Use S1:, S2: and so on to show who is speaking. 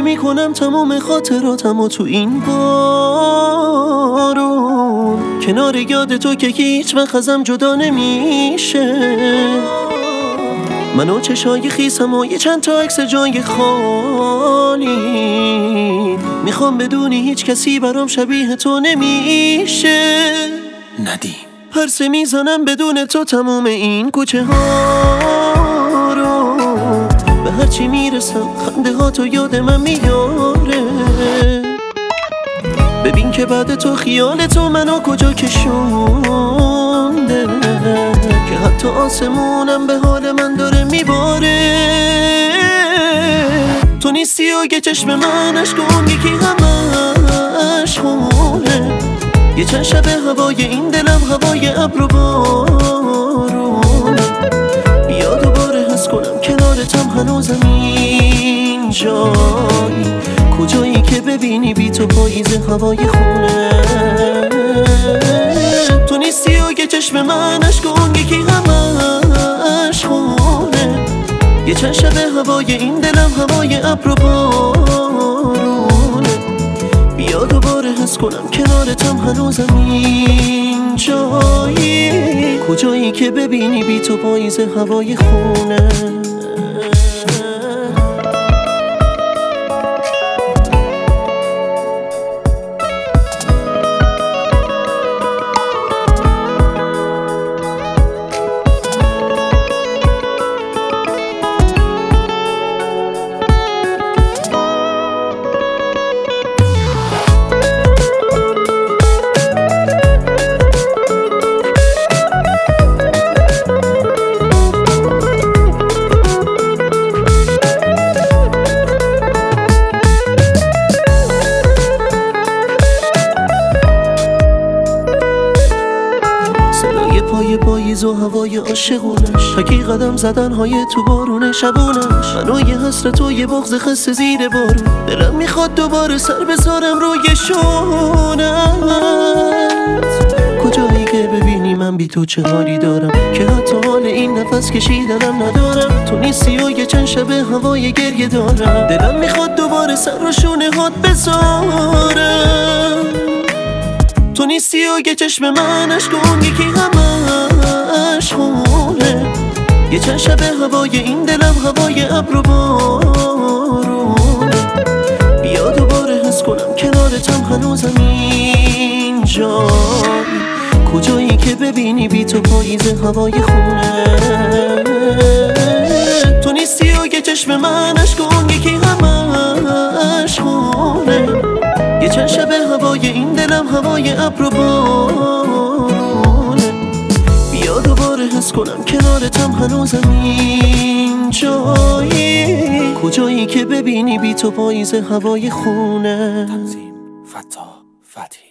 S1: میکنم تمام خاطراتمو تو این بارون، کنار یاد تو که هیچ وقت ازم جدا نمیشه. منو چشای خیسم و یه چند تا عکس جای خالی، میخوام بدونی هیچ کسی برام شبیه تو نمیشه.
S2: ندیم
S1: پرسه میزنم بدون تو تموم این کوچه ها رو، به هرچی میرسم خنده ها تو یاد من میاره. ببین که بعد تو خیال تو منو کجا کشونده، که حتی آسمونم به حال من داره میباره. تو نیستی و یه چشم من اشکون یکی همش خونه، یه چند شب هوای این دلم هوای ابر و بارونه. بیا دوباره حس کنم کنارتم هنوزم این جایی، کجایی که ببینی بی تو پاییز هوای خونه. تو نیستی و یه چشم من اشکون یکی همش خونه، یه چند شب هوای این دلم هوای ابر و بارونه. بیا دوباره حس کنم کنارتم هنوزم این جایی، کجایی که ببینی بی تو پاییز هوای خونه. پای پاییز و هوای عاشقونش، حکی قدم زدنهای تو بارون شبونش. منو یه حسرت و یه بغض خسته زیر بارون، دلم میخواد دوباره سر بذارم روی شونت. کجایی که ببینی من بی تو چه حالی دارم، که حتی حال این نفس کشیدنم ندارم. تو نیستی و یه چند شب هوای گریه دارم، دلم میخواد دوباره سر رو شونه هات بذارم. تو نیستی و یه چشم من اشکون یکی همش خونه، یه چند شب هوای این دلم هوای ابر و بارونه. بیا دوباره حس کنم کنارتم هنوزم این جایی، کجایی که ببینی بی تو پاییز هوای خونه. تو نیستی و یه چشم من اشکون یکی همش خونه، یه چند شب هوای این دلم هوای ابر و بارونه. بیا دوباره حس کنم کنارتم هنوزم این جایی، کجایی که ببینی بی تو پاییز هوای خونه.
S2: تنظیم فتا فتحی.